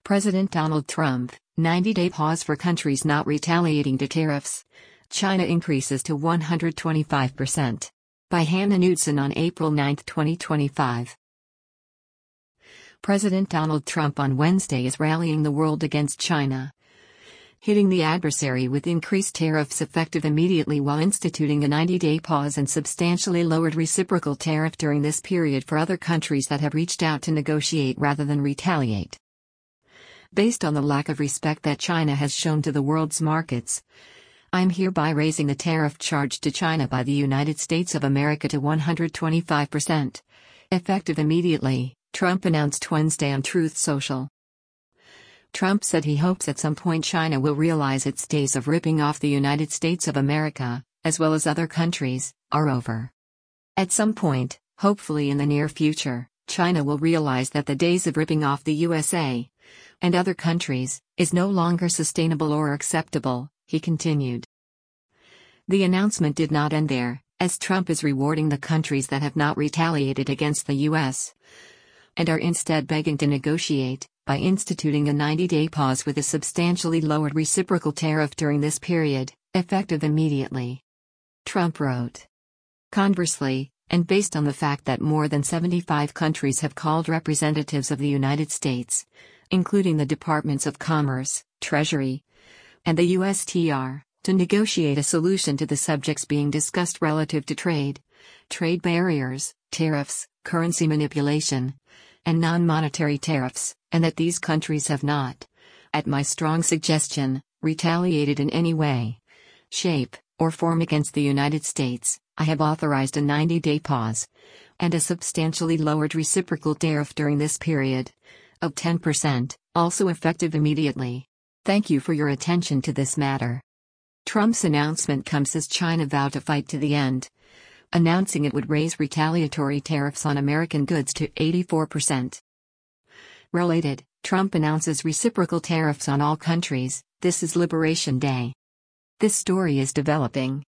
President Donald Trump, 90-day pause for countries not retaliating to tariffs. China increases to 125%. By Hannah Knudsen on April 9, 2025. President Donald Trump on Wednesday is rallying the world against China, hitting the adversary with increased tariffs effective immediately while instituting a 90-day pause and substantially lowered reciprocal tariff during this period for other countries that have reached out to negotiate rather than retaliate. Based on the lack of respect that China has shown to the world's markets, I'm hereby raising the tariff charged to China by the United States of America to 125%. Effective immediately, Trump announced Wednesday on Truth Social. Trump said he hopes at some point China will realize its days of ripping off the United States of America, as well as other countries, are over. At some point, hopefully in the near future, China will realize that the days of ripping off the USA and other countries is no longer sustainable or acceptable, he continued. The announcement did not end there, as Trump is rewarding the countries that have not retaliated against the U.S. and are instead begging to negotiate, by instituting a 90-day pause with a substantially lowered reciprocal tariff during this period, effective immediately. Trump wrote. Conversely, and based on the fact that more than 75 countries have called representatives of the United States, including the Departments of Commerce, Treasury, and the USTR, to negotiate a solution to the subjects being discussed relative to trade barriers, tariffs, currency manipulation, and non-monetary tariffs, and that these countries have not, at my strong suggestion, retaliated in any way, shape, or form against the United States, I have authorized a 90-day pause and a substantially lowered reciprocal tariff during this period of 10%, also effective immediately. Thank you for your attention to this matter. Trump's announcement comes as China vowed to fight to the end, announcing it would raise retaliatory tariffs on American goods to 84%. Related, Trump announces reciprocal tariffs on all countries. This is Liberation Day. This story is developing.